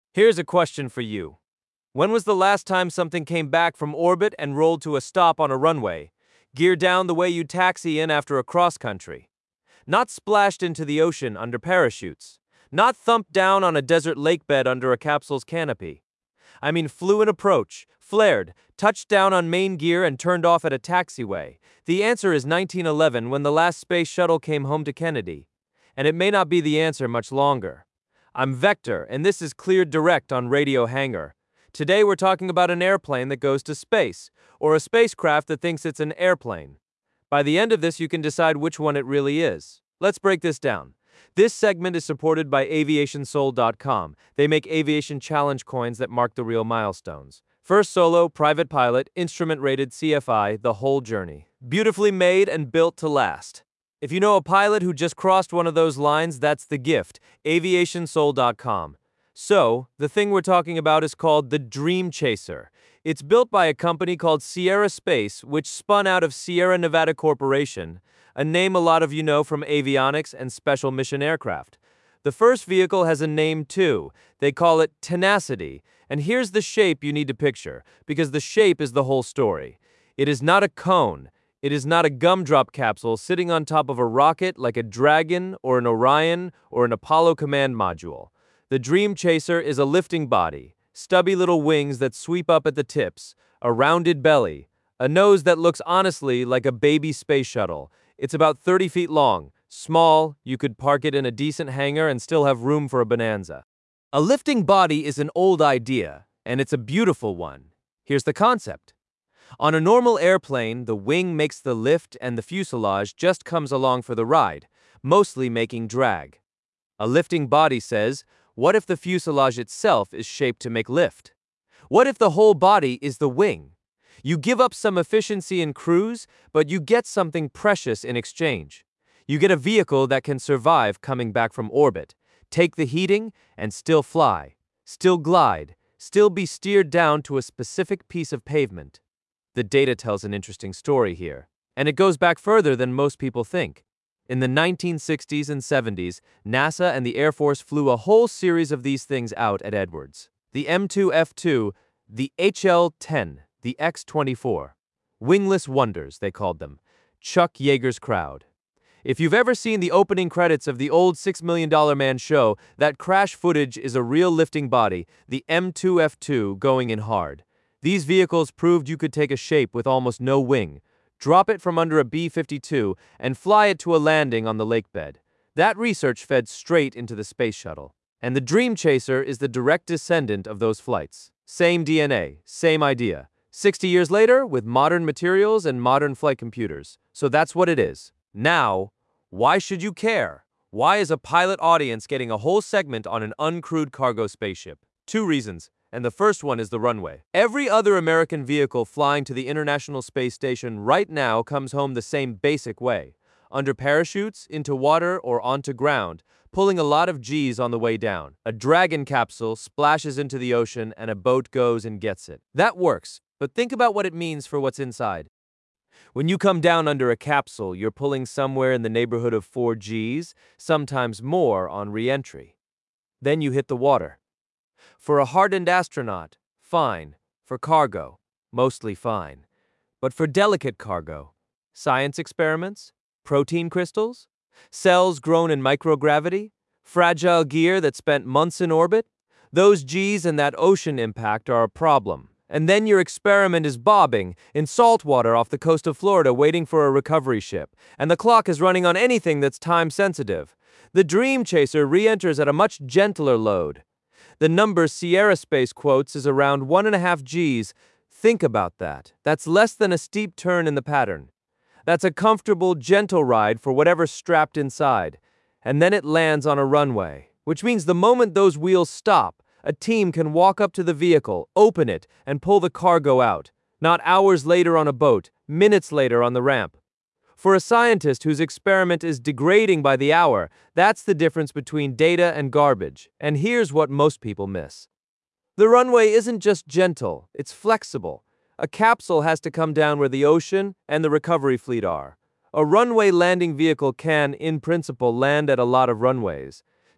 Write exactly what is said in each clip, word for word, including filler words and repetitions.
Here's a question for you. When was the last time something came back from orbit and rolled to a stop on a runway, gear down the way you taxi in after a cross-country? Not splashed into the ocean under parachutes. Not thumped down on a desert lake bed under a capsule's canopy. I mean flew an approach, flared, touched down on main gear and turned off at a taxiway. The answer is nineteen eleven, when the last space shuttle came home to Kennedy. And it may not be the answer much longer. I'm Vector, and this is Cleared Direct on Radio Hangar. Today we're talking about an airplane that goes to space, or a spacecraft that thinks it's an airplane. By the end of this, you can decide which one it really is. Let's break this down. This segment is supported by aviation soul dot com. They make aviation challenge coins that mark the real milestones. First solo, private pilot, instrument-rated C F I, the whole journey. Beautifully made and built to last. If you know a pilot who just crossed one of those lines, that's the gift. aviation soul dot com. So, the thing we're talking about is called the Dream Chaser. It's built by a company called Sierra Space, which spun out of Sierra Nevada Corporation, a name a lot of you know from avionics and special mission aircraft. The first vehicle has a name too. They call it Tenacity. And here's the shape you need to picture, because the shape is the whole story. It is not a cone. It is not a gumdrop capsule sitting on top of a rocket like a Dragon or an Orion or an Apollo command module. The Dream Chaser is a lifting body, stubby little wings that sweep up at the tips, a rounded belly, a nose that looks honestly like a baby space shuttle. It's about thirty feet long, small, you could park it in a decent hangar and still have room for a Bonanza. A lifting body is an old idea, and it's a beautiful one. Here's the concept. On a normal airplane, the wing makes the lift and the fuselage just comes along for the ride, mostly making drag. A lifting body says, what if the fuselage itself is shaped to make lift? What if the whole body is the wing? You give up some efficiency in cruise, but you get something precious in exchange. You get a vehicle that can survive coming back from orbit, take the heating, and still fly, still glide, still be steered down to a specific piece of pavement. The data tells an interesting story here, and it goes back further than most people think. In the nineteen sixties and seventies, NASA and the Air Force flew a whole series of these things out at Edwards. The M two F two, the H L ten, the X twenty-four. Wingless wonders, they called them. Chuck Yeager's crowd. If you've ever seen the opening credits of the old six million dollar Man show, that crash footage is a real lifting body, the M two F two, going in hard. These vehicles proved you could take a shape with almost no wing, drop it from under a B fifty-two, and fly it to a landing on the lake bed. That research fed straight into the space shuttle. And the Dream Chaser is the direct descendant of those flights. Same D N A, same idea. sixty years later, with modern materials and modern flight computers. So that's what it is. Now, why should you care? Why is a pilot audience getting a whole segment on an uncrewed cargo spaceship? Two reasons. And the first one is the runway. Every other American vehicle flying to the International Space Station right now comes home the same basic way. Under parachutes, into water, or onto ground, pulling a lot of G's on the way down. A Dragon capsule splashes into the ocean and a boat goes and gets it. That works, but think about what it means for what's inside. When you come down under a capsule, you're pulling somewhere in the neighborhood of four G's, sometimes more on re-entry. Then you hit the water. For a hardened astronaut, fine. For cargo, mostly fine. But for delicate cargo, science experiments, protein crystals, cells grown in microgravity, fragile gear that spent months in orbit, those G's and that ocean impact are a problem. And then your experiment is bobbing in salt water off the coast of Florida waiting for a recovery ship, and the clock is running on anything that's time-sensitive. The Dream Chaser re-enters at a much gentler load. The number Sierra Space quotes is around one and a half G's. Think about that. That's less than a steep turn in the pattern. That's a comfortable, gentle ride for whatever's strapped inside. And then it lands on a runway, which means the moment those wheels stop, a team can walk up to the vehicle, open it, and pull the cargo out. Not hours later on a boat, minutes later on the ramp. For a scientist whose experiment is degrading by the hour, that's the difference between data and garbage. And here's what most people miss. The runway isn't just gentle, it's flexible. A capsule has to come down where the ocean and the recovery fleet are. A runway landing vehicle can, in principle, land at a lot of runways.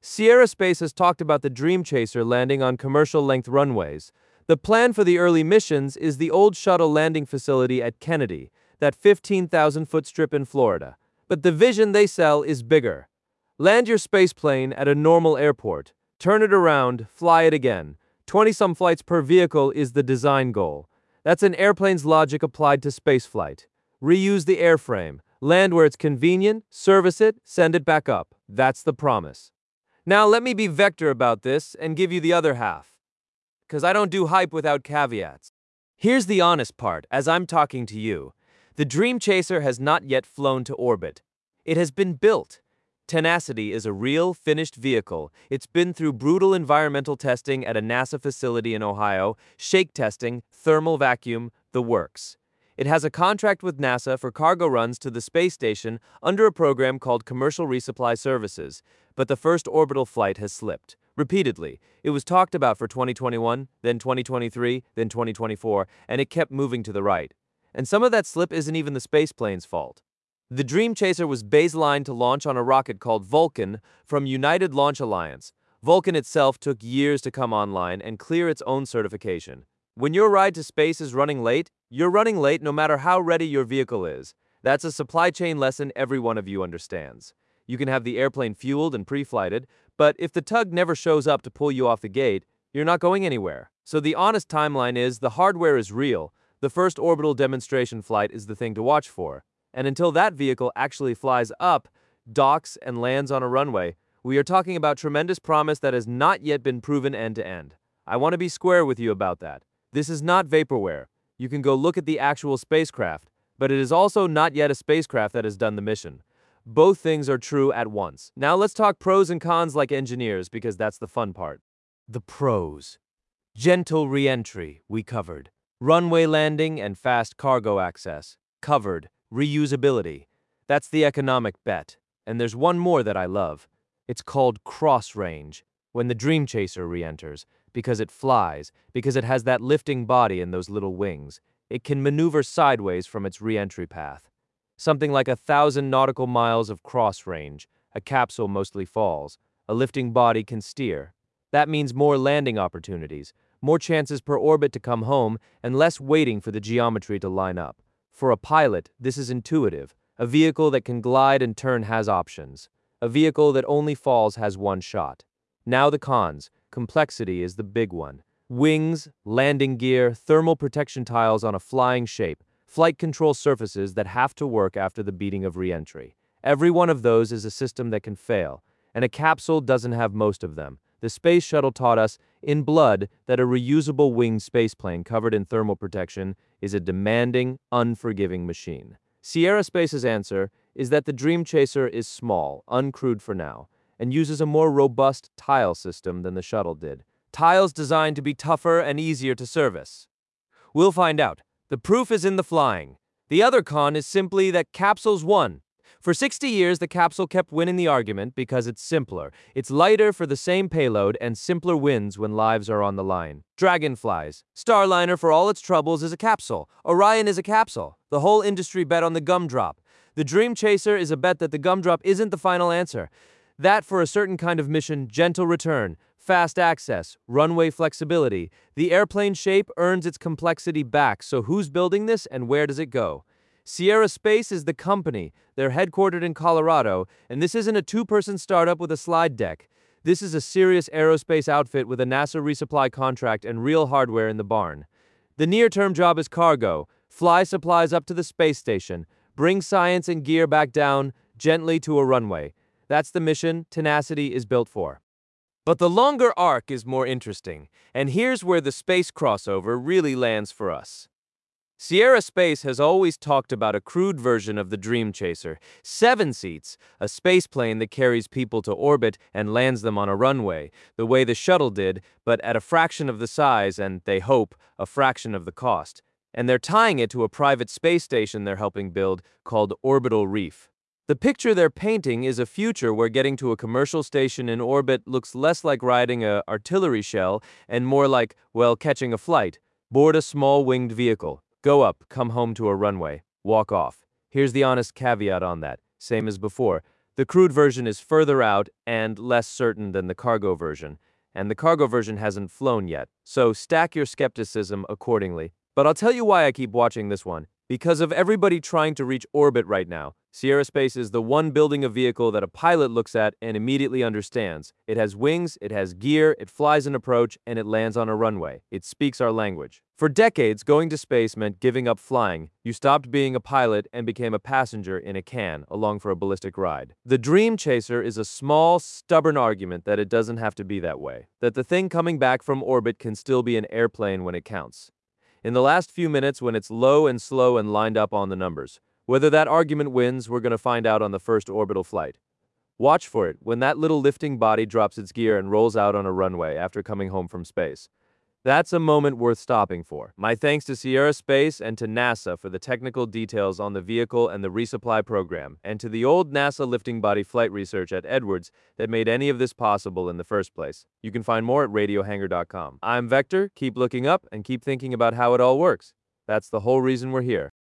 Sierra Space has talked about the Dream Chaser landing on commercial-length runways. The plan for the early missions is the old shuttle landing facility at Kennedy, that fifteen thousand foot strip in Florida. But the vision they sell is bigger. Land your spaceplane at a normal airport, turn it around, fly it again. twenty-some flights per vehicle is the design goal. That's an airplane's logic applied to spaceflight. Reuse the airframe, land where it's convenient, service it, send it back up. That's the promise. Now let me be Vector about this and give you the other half. Because I don't do hype without caveats. Here's the honest part, as I'm talking to you. The Dream Chaser has not yet flown to orbit. It has been built. Tenacity is a real, finished vehicle. It's been through brutal environmental testing at a NASA facility in Ohio, shake testing, thermal vacuum, the works. It has a contract with NASA for cargo runs to the space station under a program called Commercial Resupply Services, but the first orbital flight has slipped. Repeatedly, it was talked about for twenty twenty-one, then twenty twenty-three, then twenty twenty-four, and it kept moving to the right. And some of that slip isn't even the spaceplane's fault. The Dream Chaser was baselined to launch on a rocket called Vulcan from United Launch Alliance. Vulcan itself took years to come online and clear its own certification. When your ride to space is running late, you're running late no matter how ready your vehicle is. That's a supply chain lesson every one of you understands. You can have the airplane fueled and pre-flighted, but if the tug never shows up to pull you off the gate, you're not going anywhere. So the honest timeline is the hardware is real. The first orbital demonstration flight is the thing to watch for. And until that vehicle actually flies up, docks, and lands on a runway, we are talking about tremendous promise that has not yet been proven end to end. I want to be square with you about that. This is not vaporware. You can go look at the actual spacecraft, but it is also not yet a spacecraft that has done the mission. Both things are true at once. Now let's talk pros and cons like engineers, because that's the fun part. The pros. Gentle re-entry, we covered. Runway landing and fast cargo access, covered. Reusability. That's the economic bet. And there's one more that I love. It's called cross range, when the Dream Chaser re-enters, because it flies, because it has that lifting body and those little wings. It can maneuver sideways from its re-entry path. Something like a thousand nautical miles of cross range. A capsule mostly falls. A lifting body can steer. That means more landing opportunities, more chances per orbit to come home, and less waiting for the geometry to line up. For a pilot, this is intuitive. A vehicle that can glide and turn has options. A vehicle that only falls has one shot. Now the cons. Complexity is the big one. Wings, landing gear, thermal protection tiles on a flying shape, flight control surfaces that have to work after the beating of re-entry. Every one of those is a system that can fail, and a capsule doesn't have most of them. The Space Shuttle taught us, in blood, that a reusable winged spaceplane covered in thermal protection is a demanding, unforgiving machine. Sierra Space's answer is that the Dream Chaser is small, uncrewed for now, and uses a more robust tile system than the shuttle did. Tiles designed to be tougher and easier to service. We'll find out. The proof is in the flying. The other con is simply that capsules won. For sixty years, the capsule kept winning the argument because it's simpler. It's lighter for the same payload, and simpler wins when lives are on the line. Dragonflies. Starliner, for all its troubles, is a capsule. Orion is a capsule. The whole industry bet on the gumdrop. The Dream Chaser is a bet that the gumdrop isn't the final answer. That, for a certain kind of mission, gentle return, fast access, runway flexibility. The airplane shape earns its complexity back, so who's building this and where does it go? Sierra Space is the company. They're headquartered in Colorado, and this isn't a two-person startup with a slide deck. This is a serious aerospace outfit with a NASA resupply contract and real hardware in the barn. The near-term job is cargo. Fly supplies up to the space station. Bring science and gear back down, gently to a runway. That's the mission Tenacity is built for. But the longer arc is more interesting, and here's where the space crossover really lands for us. Sierra Space has always talked about a crude version of the Dream Chaser, seven seats, a spaceplane that carries people to orbit and lands them on a runway, the way the shuttle did, but at a fraction of the size and, they hope, a fraction of the cost. And they're tying it to a private space station they're helping build called Orbital Reef. The picture they're painting is a future where getting to a commercial station in orbit looks less like riding an artillery shell and more like, well, catching a flight. Board a small winged vehicle. Go up, come home to a runway, walk off. Here's the honest caveat on that, same as before. The crewed version is further out and less certain than the cargo version, and the cargo version hasn't flown yet, so stack your skepticism accordingly. But I'll tell you why I keep watching this one. Because of everybody trying to reach orbit right now, Sierra Space is the one building a vehicle that a pilot looks at and immediately understands. It has wings, it has gear, it flies an approach, and it lands on a runway. It speaks our language. For decades, going to space meant giving up flying. You stopped being a pilot and became a passenger in a can, along for a ballistic ride. The Dream Chaser is a small, stubborn argument that it doesn't have to be that way. That the thing coming back from orbit can still be an airplane when it counts. In the last few minutes when it's low and slow and lined up on the numbers. Whether that argument wins, we're going to find out on the first orbital flight. Watch for it when that little lifting body drops its gear and rolls out on a runway after coming home from space. That's a moment worth stopping for. My thanks to Sierra Space and to NASA for the technical details on the vehicle and the resupply program, and to the old NASA lifting body flight research at Edwards that made any of this possible in the first place. You can find more at radio hanger dot com. I'm Vector, keep looking up and keep thinking about how it all works. That's the whole reason we're here.